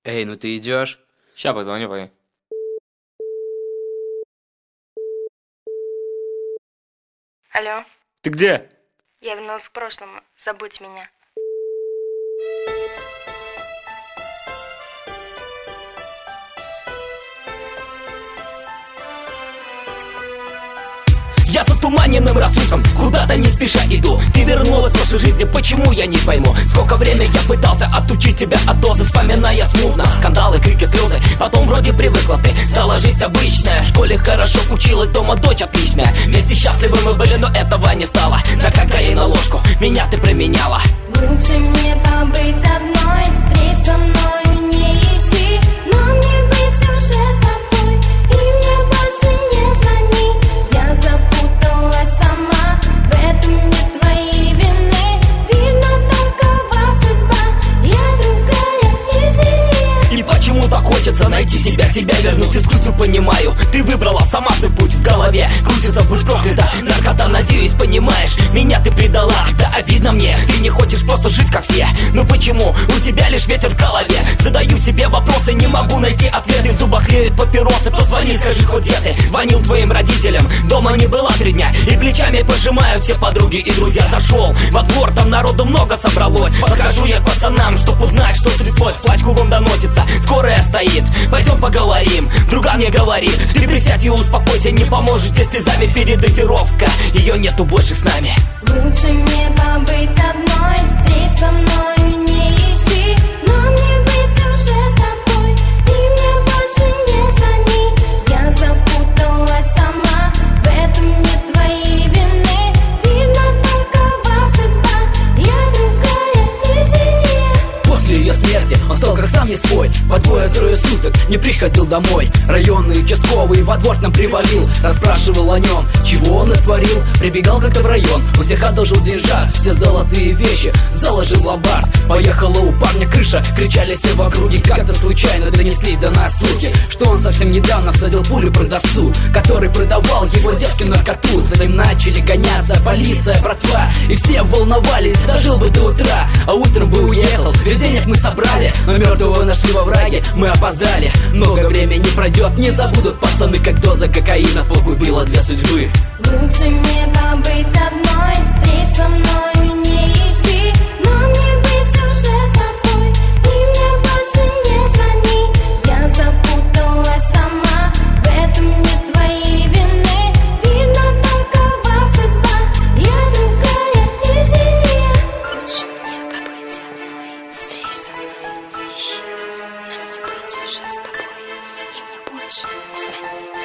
Эй, ну ты идешь? Ща позвоню, пой. Алло, Ты где? я вернулась к прошлому. Забудь меня. Я с отуманенным рассудком куда-то не спеша иду. Ты вернулась в прошлой жизни, почему я не пойму? Сколько времени я пытался отучить тебя от дозы, вспоминая смутно скандалы, крики, слезы. Потом вроде привыкла ты, стала жизнь обычная. В школе хорошо училась, дома дочь отличная. Вместе счастливы мы были, но этого не стало. На кокаин на ложку меня ты променяла. Лучше мне побыть одной, встреч со мною не ищи. Но мне быть уже с тобой, и мне больше не звони. Я запуталась сама, в этом нет твоей вины. Видно, такова судьба, я другая, извини. И почему так хочется найти тебя вернуть из грустью, понимаю. Ты выбрала сама свой путь, в голове крутится, будь проклята. Наркота, надеюсь, понимаешь, меня ты предала. Да обидно мне, ты не хочешь просто жить как все. Ну почему у тебя лишь ветер в голове? Задаю себе вопросы, не могу найти ответы. В зубах тлеют папиросы, позвони, скажи хоть где ты. Звонил твоим родителям, дома не была 3 дня. И плечами пожимают все подруги и друзья. Зашел во двор, там народу много собралось. Подхожу я к пацанам, чтоб узнать, что стряслось. Плач кругом доносится, скорая стоит. Пойдем поговорим, друга мне говорит: ты присядь и успокойся, не поможет, если слезами передозировка. Ее нету больше с нами. Лучше мне побыть одной, встреч со мною не ищи. Но мне быть уже с тобой, и мне больше не звони. Я запуталась сама, в этом нет твоей вины. Видно, такова судьба, я другая, извини. После ее смерти он стал как сам не свой. По 2-3 суток не приходил домой. Районный участковый во двор к нам привалил, расспрашивал о нем, чего он натворил. Прибегал как-то в район, у всех одолжил деньжат. Все золотые вещи заложил в ломбард. Поехала у парня крыша, кричали все в округе. Как-то случайно донеслись до нас слухи, что он совсем недавно всадил пулю продавцу, который продавал его девке наркоту. За ним начали гоняться полиция, братва, и все волновались, дожил бы до утра, а утром бы уехал. Ведь денег мы собрали, но мертвого нашли во враге. Мы опоздали, много времени пройдет, не забудут пацаны, как доза кокаина. Похуй, было 2 судьбы. Лучше мне побыть одной, встреч со мною не ищи. Но мне быть уже с тобой, и мне больше не звони. Я запуталась сама, в этом нет твоей вины. Видно, такова судьба, я другая, извини. Лучше мне побыть одной. Встреч со мной не ищи. Нам не быть уже с тобой, и мне больше не звони.